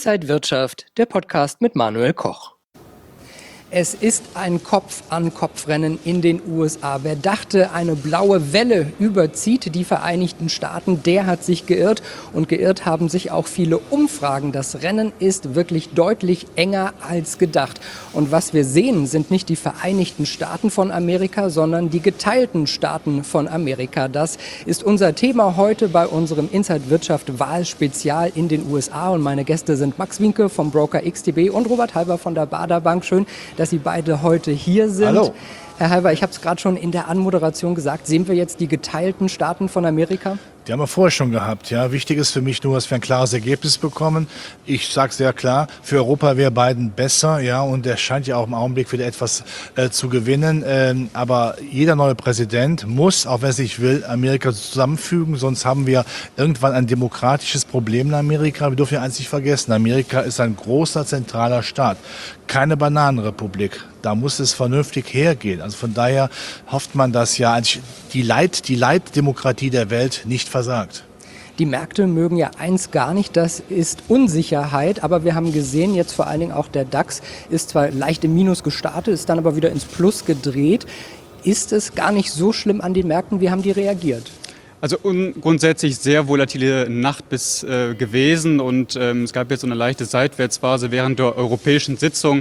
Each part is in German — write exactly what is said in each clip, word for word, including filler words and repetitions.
Inside Wirtschaft, der Podcast mit Manuel Koch. Es ist ein Kopf-an-Kopf-Rennen in den U S A. Wer dachte, eine blaue Welle überzieht die Vereinigten Staaten, der hat sich geirrt. Und geirrt haben sich auch viele Umfragen. Das Rennen ist wirklich deutlich enger als gedacht. Und was wir sehen, sind nicht die Vereinigten Staaten von Amerika, sondern die geteilten Staaten von Amerika. Das ist unser Thema heute bei unserem Inside Wirtschaft Wahlspezial in den U S A. Und meine Gäste sind Max Wienke vom Broker X T B und Robert Halber von der Baader Bank. Schön, dass Sie beide heute hier sind. Hallo. Herr Halber, ich habe es gerade schon in der Anmoderation gesagt, sehen wir jetzt die geteilten Staaten von Amerika? Die haben wir vorher schon gehabt. Ja. Wichtig ist für mich nur, dass wir ein klares Ergebnis bekommen. Ich sage sehr klar, für Europa wäre Biden besser, ja, und er scheint ja auch im Augenblick wieder etwas äh, zu gewinnen. Ähm, aber jeder neue Präsident muss, auch wenn er sich will, Amerika zusammenfügen, sonst haben wir irgendwann ein demokratisches Problem in Amerika. Wir dürfen ja eins nicht vergessen, Amerika ist ein großer zentraler Staat, keine Bananenrepublik. Da muss es vernünftig hergehen. Also von daher hofft man, dass ja die Leit, die Leitdemokratie der Welt nicht versagt. Die Märkte mögen ja eins gar nicht, das ist Unsicherheit. Aber wir haben gesehen, jetzt vor allen Dingen auch der DAX ist zwar leicht im Minus gestartet, ist dann aber wieder ins Plus gedreht. Ist es gar nicht so schlimm an den Märkten? Wie haben die reagiert? Also grundsätzlich sehr volatile Nacht bis äh, gewesen und ähm, es gab jetzt so eine leichte Seitwärtsphase während der europäischen Sitzung.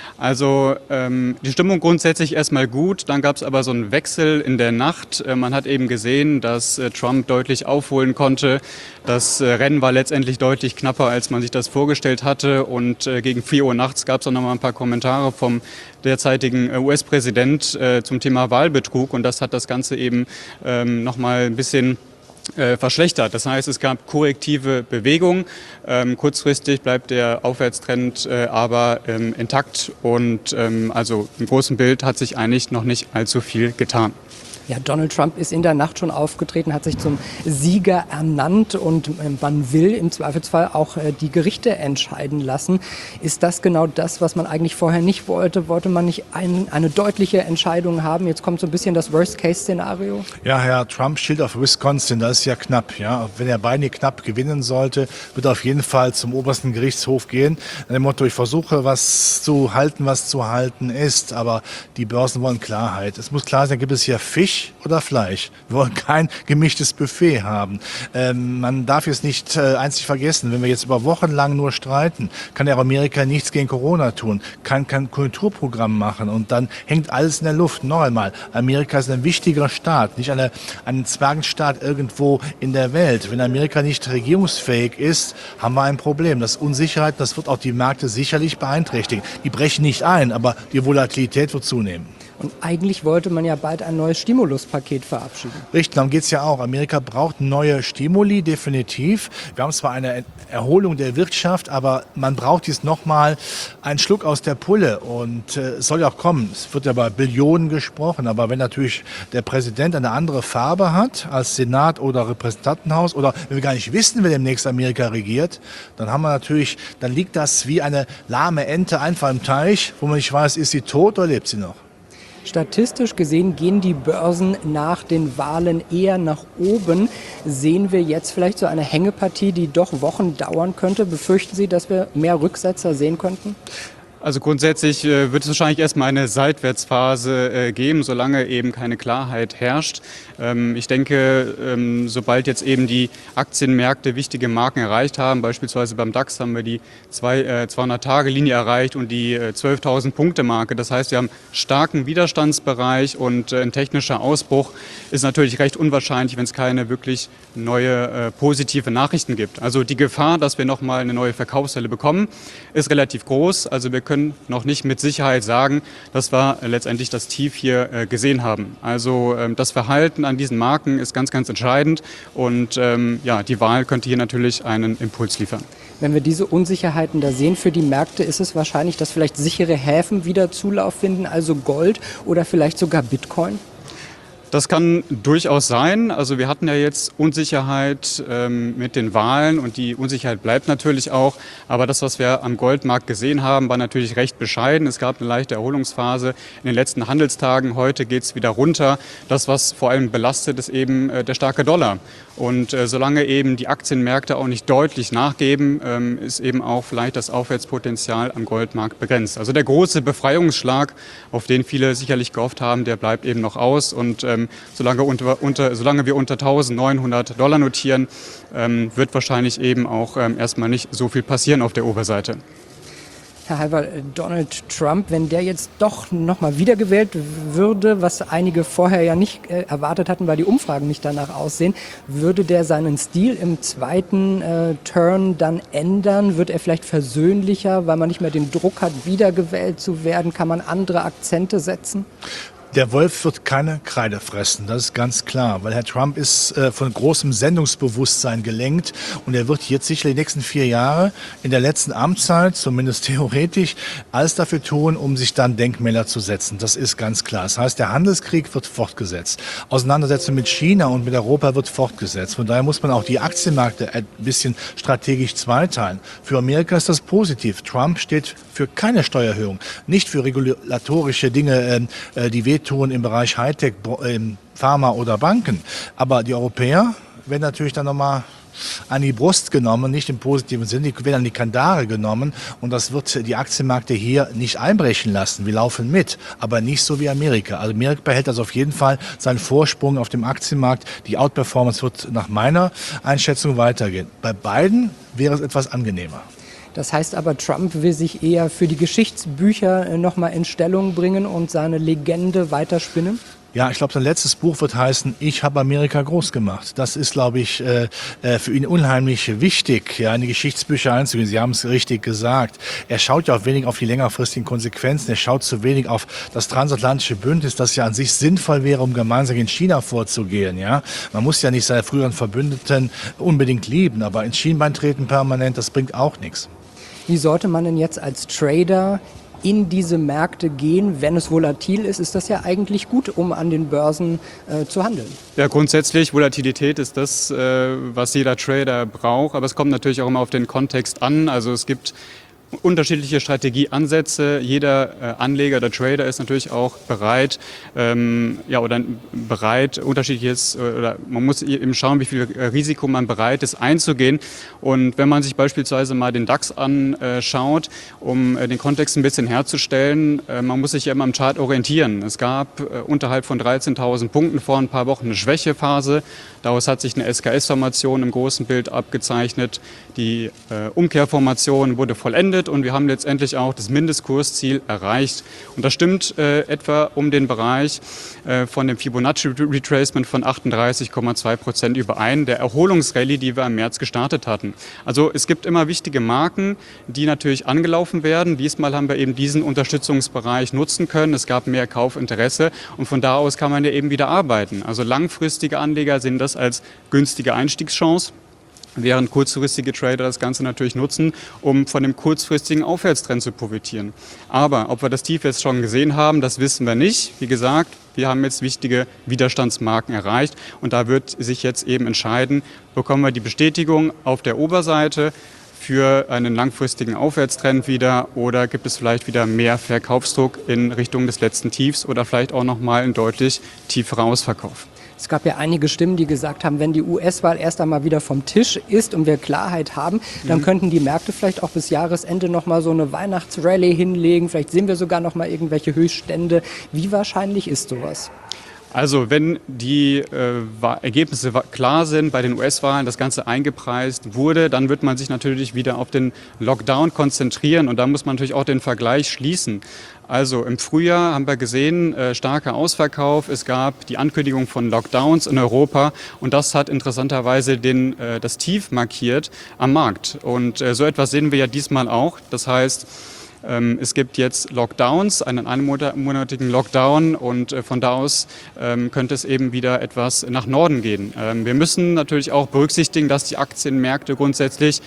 Also ähm, die Stimmung grundsätzlich erstmal gut, dann gab es aber so einen Wechsel in der Nacht. Äh, man hat eben gesehen, dass äh, Trump deutlich aufholen konnte. Das äh, Rennen war letztendlich deutlich knapper, als man sich das vorgestellt hatte. Und äh, gegen vier Uhr nachts gab es auch noch mal ein paar Kommentare vom derzeitigen äh, U S-Präsident äh, zum Thema Wahlbetrug. Und das hat das Ganze eben ähm, noch mal ein bisschen Äh, verschlechtert. Das heißt, es gab korrektive Bewegungen. Ähm, kurzfristig bleibt der Aufwärtstrend äh, aber ähm, intakt und ähm, also im großen Bild hat sich eigentlich noch nicht allzu viel getan. Ja, Donald Trump ist in der Nacht schon aufgetreten, hat sich zum Sieger ernannt und man will im Zweifelsfall auch die Gerichte entscheiden lassen. Ist das genau das, was man eigentlich vorher nicht wollte? Wollte man nicht ein, eine deutliche Entscheidung haben? Jetzt kommt so ein bisschen das Worst-Case-Szenario. Ja, Herr Trump schielt auf Wisconsin, das ist ja knapp. Ja. Wenn er Biden knapp gewinnen sollte, wird er auf jeden Fall zum obersten Gerichtshof gehen. Nach dem Motto, ich versuche was zu halten, was zu halten ist, aber die Börsen wollen Klarheit. Es muss klar sein, gibt es hier Fisch oder Fleisch. Wir wollen kein gemischtes Buffet haben. Ähm, man darf jetzt nicht äh, eins nicht vergessen, wenn wir jetzt über Wochen lang nur streiten, kann der Amerika nichts gegen Corona tun, kann kein Konjunkturprogramm machen und dann hängt alles in der Luft. Noch einmal, Amerika ist ein wichtiger Staat, nicht eine, ein Zwergenstaat irgendwo in der Welt. Wenn Amerika nicht regierungsfähig ist, haben wir ein Problem. Das ist Unsicherheit, das wird auch die Märkte sicherlich beeinträchtigen. Die brechen nicht ein, aber die Volatilität wird zunehmen. Und eigentlich wollte man ja bald ein neues Stimuluspaket verabschieden. Richtig, darum geht es ja auch. Amerika braucht neue Stimuli, definitiv. Wir haben zwar eine Erholung der Wirtschaft, aber man braucht jetzt nochmal einen Schluck aus der Pulle. Und äh, es soll ja auch kommen. Es wird ja bei Billionen gesprochen. Aber wenn natürlich der Präsident eine andere Farbe hat als Senat oder Repräsentantenhaus oder wenn wir gar nicht wissen, wer demnächst Amerika regiert, dann haben wir natürlich, dann liegt das wie eine lahme Ente einfach im Teich, wo man nicht weiß, ist sie tot oder lebt sie noch. Statistisch gesehen gehen die Börsen nach den Wahlen eher nach oben. Sehen wir jetzt vielleicht so eine Hängepartie, die doch Wochen dauern könnte? Befürchten Sie, dass wir mehr Rücksetzer sehen könnten? Also grundsätzlich äh, wird es wahrscheinlich erstmal eine Seitwärtsphase äh, geben, solange eben keine Klarheit herrscht. Ähm, ich denke, ähm, sobald jetzt eben die Aktienmärkte wichtige Marken erreicht haben, beispielsweise beim DAX haben wir die zweihundert-Tage-Linie erreicht und die äh, zwölftausend-Punkte-Marke. Das heißt, wir haben starken Widerstandsbereich und äh, ein technischer Ausbruch ist natürlich recht unwahrscheinlich, wenn es keine wirklich neue äh, positive Nachrichten gibt. Also die Gefahr, dass wir nochmal eine neue Verkaufswelle bekommen, ist relativ groß. Also wir können noch nicht mit Sicherheit sagen, dass wir letztendlich das Tief hier äh, gesehen haben. Also ähm, das Verhalten an diesen Marken ist ganz, ganz entscheidend und ähm, ja, die Wahl könnte hier natürlich einen Impuls liefern. Wenn wir diese Unsicherheiten da sehen für die Märkte, ist es wahrscheinlich, dass vielleicht sichere Häfen wieder Zulauf finden, also Gold oder vielleicht sogar Bitcoin? Das kann durchaus sein. Also wir hatten ja jetzt Unsicherheit ähm, mit den Wahlen und die Unsicherheit bleibt natürlich auch. Aber das, was wir am Goldmarkt gesehen haben, war natürlich recht bescheiden. Es gab eine leichte Erholungsphase in den letzten Handelstagen. Heute geht es wieder runter. Das, was vor allem belastet, ist eben äh, der starke Dollar. Und äh, solange eben die Aktienmärkte auch nicht deutlich nachgeben, ähm, ist eben auch vielleicht das Aufwärtspotenzial am Goldmarkt begrenzt. Also der große Befreiungsschlag, auf den viele sicherlich gehofft haben, der bleibt eben noch aus. Und ähm, solange, unter, unter, solange wir unter eintausendneunhundert Dollar notieren, ähm, wird wahrscheinlich eben auch ähm, erstmal nicht so viel passieren auf der Oberseite. Herr Halver, Donald Trump, wenn der jetzt doch nochmal wiedergewählt würde, was einige vorher ja nicht äh, erwartet hatten, weil die Umfragen nicht danach aussehen, würde der seinen Stil im zweiten äh, Turn dann ändern? Wird er vielleicht versöhnlicher, weil man nicht mehr den Druck hat, wiedergewählt zu werden? Kann man andere Akzente setzen? Der Wolf wird keine Kreide fressen, das ist ganz klar, weil Herr Trump ist äh, von großem Sendungsbewusstsein gelenkt und er wird jetzt sicher die nächsten vier Jahre in der letzten Amtszeit, zumindest theoretisch, alles dafür tun, um sich dann Denkmäler zu setzen. Das ist ganz klar. Das heißt, der Handelskrieg wird fortgesetzt. Auseinandersetzung mit China und mit Europa wird fortgesetzt. Von daher muss man auch die Aktienmärkte ein bisschen strategisch zweiteilen. Für Amerika ist das positiv. Trump steht für keine Steuererhöhung, nicht für regulatorische Dinge, äh, die wehtun im Bereich Hightech, Pharma oder Banken. Aber die Europäer werden natürlich dann nochmal an die Brust genommen, nicht im positiven Sinne, die werden an die Kandare genommen und das wird die Aktienmärkte hier nicht einbrechen lassen. Wir laufen mit, aber nicht so wie Amerika. Also Amerika behält also auf jeden Fall seinen Vorsprung auf dem Aktienmarkt. Die Outperformance wird nach meiner Einschätzung weitergehen. Bei beiden wäre es etwas angenehmer. Das heißt aber, Trump will sich eher für die Geschichtsbücher nochmal in Stellung bringen und seine Legende weiterspinnen? Ja, ich glaube, sein letztes Buch wird heißen, ich habe Amerika groß gemacht. Das ist, glaube ich, äh, für ihn unheimlich wichtig, ja, in die Geschichtsbücher einzugehen. Sie haben es richtig gesagt. Er schaut ja auch wenig auf die längerfristigen Konsequenzen. Er schaut zu wenig auf das transatlantische Bündnis, das ja an sich sinnvoll wäre, um gemeinsam in China vorzugehen. Ja, man muss ja nicht seine früheren Verbündeten unbedingt lieben, aber ins Schienbein treten permanent, das bringt auch nichts. Wie sollte man denn jetzt als Trader in diese Märkte gehen, wenn es volatil ist? Ist das ja eigentlich gut, um an den Börsen äh, zu handeln. Ja, grundsätzlich, Volatilität ist das, äh, was jeder Trader braucht, aber es kommt natürlich auch immer auf den Kontext an. Also es gibt unterschiedliche Strategieansätze. Jeder äh, Anleger oder Trader ist natürlich auch bereit, ähm, ja, oder bereit, unterschiedliches, oder man muss eben schauen, wie viel Risiko man bereit ist einzugehen. Und wenn man sich beispielsweise mal den DAX anschaut, um äh, den Kontext ein bisschen herzustellen, äh, man muss sich ja immer am Chart orientieren. Es gab äh, unterhalb von dreizehntausend Punkten vor ein paar Wochen eine Schwächephase. Daraus hat sich eine S K S-Formation im großen Bild abgezeichnet. Die äh, Umkehrformation wurde vollendet und wir haben letztendlich auch das Mindestkursziel erreicht. Und das stimmt äh, etwa um den Bereich äh, von dem Fibonacci-Retracement von achtunddreißig Komma zwei Prozent überein, der Erholungsrallye, die wir im März gestartet hatten. Also es gibt immer wichtige Marken, die natürlich angelaufen werden. Diesmal haben wir eben diesen Unterstützungsbereich nutzen können. Es gab mehr Kaufinteresse und von da aus kann man ja eben wieder arbeiten. Also langfristige Anleger sehen das als günstige Einstiegschance, während kurzfristige Trader das Ganze natürlich nutzen, um von dem kurzfristigen Aufwärtstrend zu profitieren. Aber ob wir das Tief jetzt schon gesehen haben, das wissen wir nicht. Wie gesagt, wir haben jetzt wichtige Widerstandsmarken erreicht und da wird sich jetzt eben entscheiden, bekommen wir die Bestätigung auf der Oberseite für einen langfristigen Aufwärtstrend wieder oder gibt es vielleicht wieder mehr Verkaufsdruck in Richtung des letzten Tiefs oder vielleicht auch nochmal einen deutlich tieferen Ausverkauf. Es gab ja einige Stimmen, die gesagt haben, wenn die U S-Wahl erst einmal wieder vom Tisch ist und wir Klarheit haben, dann mhm. könnten die Märkte vielleicht auch bis Jahresende noch mal so eine Weihnachtsrallye hinlegen. Vielleicht sehen wir sogar noch mal irgendwelche Höchststände. Wie wahrscheinlich ist sowas? Also wenn die äh, Ergebnisse klar sind bei den U S-Wahlen, das Ganze eingepreist wurde, dann wird man sich natürlich wieder auf den Lockdown konzentrieren und da muss man natürlich auch den Vergleich schließen. Also im Frühjahr haben wir gesehen, äh, starker Ausverkauf, es gab die Ankündigung von Lockdowns in Europa und das hat interessanterweise den, äh, das Tief markiert am Markt. Und äh, so etwas sehen wir ja diesmal auch, das heißt, es gibt jetzt Lockdowns, einen einmonatigen Lockdown und von da aus könnte es eben wieder etwas nach Norden gehen. Wir müssen natürlich auch berücksichtigen, dass die Aktienmärkte grundsätzlich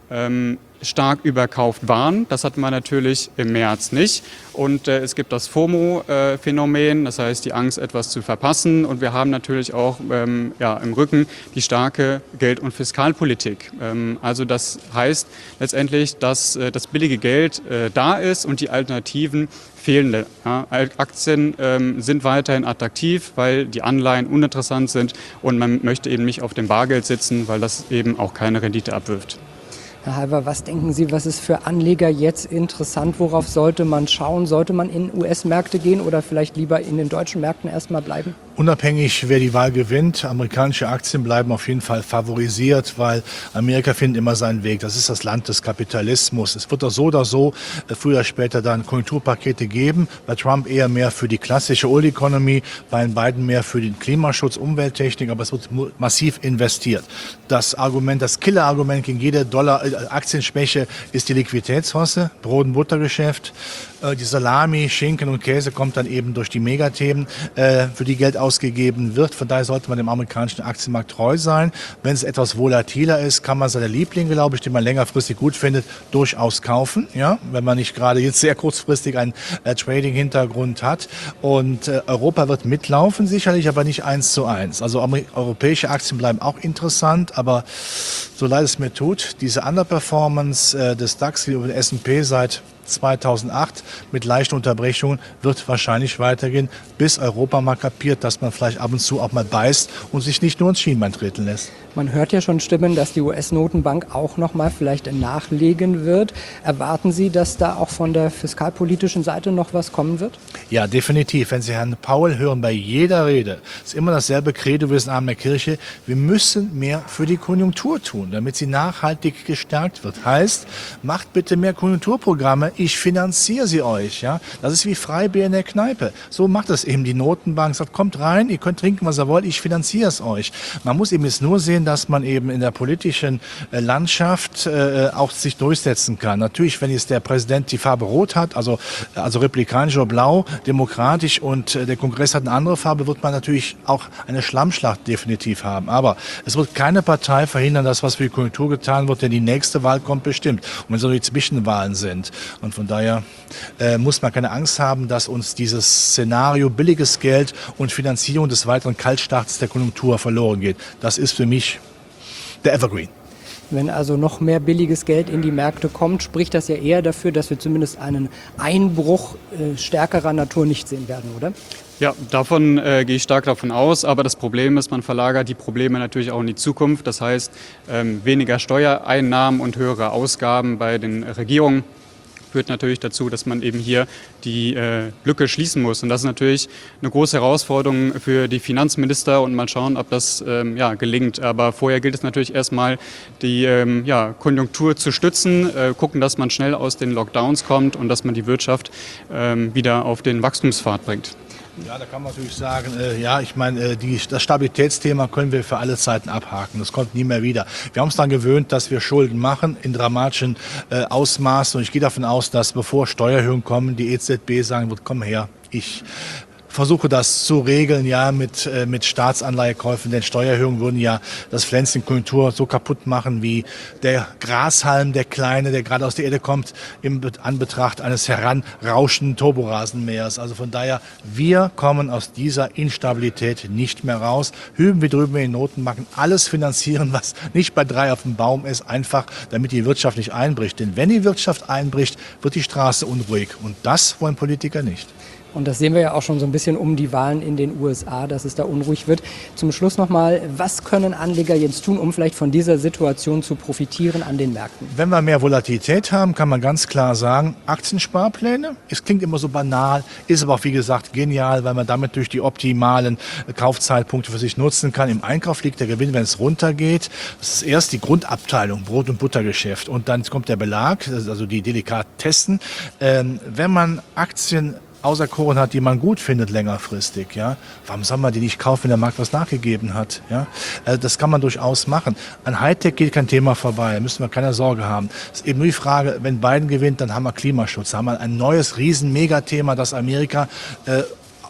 ähm, stark überkauft waren. Das hatten wir natürlich im März nicht. Und äh, es gibt das FOMO-Phänomen, das heißt die Angst, etwas zu verpassen. Und wir haben natürlich auch ähm, ja, im Rücken die starke Geld- und Fiskalpolitik. Ähm, also das heißt letztendlich, dass äh, das billige Geld äh, da ist und die Alternativen fehlende. Ja, Aktien ähm, sind weiterhin attraktiv, weil die Anleihen uninteressant sind und man möchte eben nicht auf dem Bargeld sitzen, weil das eben auch keine Rendite abwirft. Herr Halver, was denken Sie, was ist für Anleger jetzt interessant? Worauf sollte man schauen? Sollte man in U S-Märkte gehen oder vielleicht lieber in den deutschen Märkten erstmal bleiben? Unabhängig, wer die Wahl gewinnt, amerikanische Aktien bleiben auf jeden Fall favorisiert, weil Amerika findet immer seinen Weg. Das ist das Land des Kapitalismus. Es wird doch so oder so früher oder später dann Konjunkturpakete geben. Bei Trump eher mehr für die klassische Old Economy, bei den beiden mehr für den Klimaschutz, Umwelttechnik, aber es wird massiv investiert. Das Argument, das Killer-Argument gegen jede Dollar Aktienschwäche ist die Liquiditätshosse, Brot- und Buttergeschäft. Die Salami, Schinken und Käse kommt dann eben durch die Megathemen, für die Geld ausgegeben wird. Von daher sollte man dem amerikanischen Aktienmarkt treu sein. Wenn es etwas volatiler ist, kann man seine Lieblinge, glaube ich, die man längerfristig gut findet, durchaus kaufen. Ja, wenn man nicht gerade jetzt sehr kurzfristig einen äh, Trading-Hintergrund hat. Und äh, Europa wird mitlaufen, sicherlich, aber nicht eins zu eins. Also europäische Aktien bleiben auch interessant, aber so leid es mir tut, diese Underperformance äh, des DAX über den S und P seit zweitausendacht mit leichten Unterbrechungen wird wahrscheinlich weitergehen, bis Europa mal kapiert, dass man vielleicht ab und zu auch mal beißt und sich nicht nur ins Schienbein treten lässt. Man hört ja schon Stimmen, dass die U S-Notenbank auch noch mal vielleicht nachlegen wird. Erwarten Sie, dass da auch von der fiskalpolitischen Seite noch was kommen wird? Ja, definitiv. Wenn Sie Herrn Powell hören, bei jeder Rede ist immer dasselbe Credo, wir sind Abend der Kirche. Wir müssen mehr für die Konjunktur tun, damit sie nachhaltig gestärkt wird. Heißt, macht bitte mehr Konjunkturprogramme. Ich finanziere sie euch. Ja, das ist wie Freibier in der Kneipe. So macht es eben die Notenbank. Sagt, kommt rein, ihr könnt trinken, was ihr wollt. Ich finanziere es euch. Man muss eben jetzt nur sehen, dass man eben in der politischen äh, Landschaft äh, auch sich durchsetzen kann. Natürlich, wenn jetzt der Präsident die Farbe Rot hat, also also republikanisch oder Blau, demokratisch und äh, der Kongress hat eine andere Farbe, wird man natürlich auch eine Schlammschlacht definitiv haben. Aber es wird keine Partei verhindern, dass was für die Konjunktur getan wird, denn die nächste Wahl kommt bestimmt. Und wenn so die Zwischenwahlen sind. Und von daher äh, muss man keine Angst haben, dass uns dieses Szenario billiges Geld und Finanzierung des weiteren Kaltstarts der Konjunktur verloren geht. Das ist für mich der Evergreen. Wenn also noch mehr billiges Geld in die Märkte kommt, spricht das ja eher dafür, dass wir zumindest einen Einbruch äh, stärkerer Natur nicht sehen werden, oder? Ja, davon äh, gehe ich stark davon aus. Aber das Problem ist, man verlagert die Probleme natürlich auch in die Zukunft. Das heißt, ähm, weniger Steuereinnahmen und höhere Ausgaben bei den Regierungen führt natürlich dazu, dass man eben hier die äh, Lücke schließen muss. Und das ist natürlich eine große Herausforderung für die Finanzminister und mal schauen, ob das ähm, ja, gelingt. Aber vorher gilt es natürlich erstmal, die ähm, ja, Konjunktur zu stützen, äh, gucken, dass man schnell aus den Lockdowns kommt und dass man die Wirtschaft ähm, wieder auf den Wachstumspfad bringt. Ja, da kann man natürlich sagen, äh, ja, ich meine, äh, die, das Stabilitätsthema können wir für alle Zeiten abhaken. Das kommt nie mehr wieder. Wir haben uns daran gewöhnt, dass wir Schulden machen in dramatischen äh, Ausmaßen. Und ich gehe davon aus, dass bevor Steuererhöhungen kommen, die E Z B sagen wird, komm her, ich versuche das zu regeln, ja, mit, äh, mit Staatsanleihekäufen, denn Steuererhöhungen würden ja das Pflänzchen Konjunktur so kaputt machen wie der Grashalm, der kleine, der gerade aus der Erde kommt, im Anbetracht eines heranrauschenden Turborasenmähers. Also von daher, wir kommen aus dieser Instabilität nicht mehr raus. Hüben wir drüben in den Notenbanken alles finanzieren, was nicht bei drei auf dem Baum ist, einfach damit die Wirtschaft nicht einbricht. Denn wenn die Wirtschaft einbricht, wird die Straße unruhig. Und das wollen Politiker nicht. Und das sehen wir ja auch schon so ein bisschen um die Wahlen in den U S A, dass es da unruhig wird. Zum Schluss nochmal, was können Anleger jetzt tun, um vielleicht von dieser Situation zu profitieren an den Märkten? Wenn wir mehr Volatilität haben, kann man ganz klar sagen, Aktiensparpläne. Es klingt immer so banal, ist aber auch wie gesagt genial, weil man damit durch die optimalen Kaufzeitpunkte für sich nutzen kann. Im Einkauf liegt der Gewinn, wenn es runtergeht. Das ist erst die Grundabteilung, Brot- und Buttergeschäft. Und dann kommt der Belag, also die Delikatessen. Ähm, wenn man Aktien auserkoren hat, die man gut findet längerfristig, ja. Warum soll man die nicht kaufen, wenn der Markt was nachgegeben hat, ja? Also das kann man durchaus machen. An Hightech geht kein Thema vorbei, da müssen wir keine Sorge haben. Es ist eben nur die Frage, wenn Biden gewinnt, dann haben wir Klimaschutz, dann haben wir ein neues Riesen-Megathema, das Amerika äh,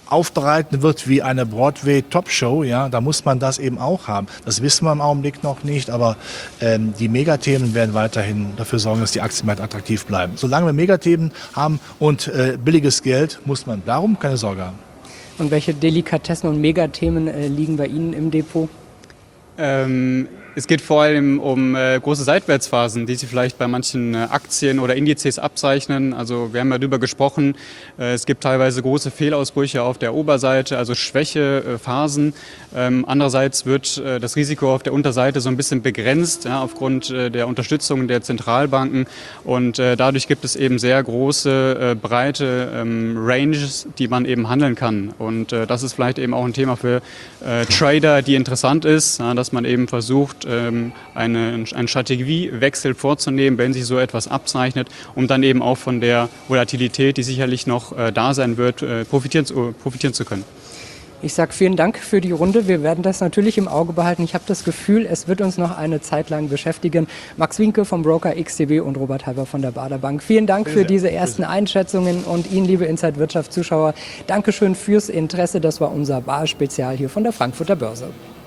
aufbereiten wird wie eine Broadway-Top-Show, ja, da muss man das eben auch haben. Das wissen wir im Augenblick noch nicht, aber ähm, die Megathemen werden weiterhin dafür sorgen, dass die Aktienmärkte attraktiv bleiben. Solange wir Megathemen haben und äh, billiges Geld, muss man darum keine Sorge haben. Und welche Delikatessen und Megathemen äh, liegen bei Ihnen im Depot? Ähm, es geht vor allem um äh, große Seitwärtsphasen, die sich vielleicht bei manchen äh, Aktien oder Indizes abzeichnen. Also wir haben ja darüber gesprochen, äh, es gibt teilweise große Fehlausbrüche auf der Oberseite, also Schwächephasen. Ähm, andererseits wird äh, das Risiko auf der Unterseite so ein bisschen begrenzt, ja, aufgrund äh, der Unterstützung der Zentralbanken. Und äh, dadurch gibt es eben sehr große, äh, breite ähm, Ranges, die man eben handeln kann. Und äh, das ist vielleicht eben auch ein Thema für äh, Trader, die interessant ist, ja, dass man eben versucht, ähm, eine, einen Strategiewechsel vorzunehmen, wenn sich so etwas abzeichnet, um dann eben auch von der Volatilität, die sicherlich noch äh, da sein wird, äh, profitieren, zu, profitieren zu können. Ich sage vielen Dank für die Runde. Wir werden das natürlich im Auge behalten. Ich habe das Gefühl, es wird uns noch eine Zeit lang beschäftigen. Max Wienke vom Broker X T B und Robert Halber von der Baader Bank. Vielen Dank für diese ersten Einschätzungen und Ihnen, liebe Inside Wirtschaft Zuschauer, Dankeschön fürs Interesse. Das war unser Bar-Spezial hier von der Frankfurter Börse.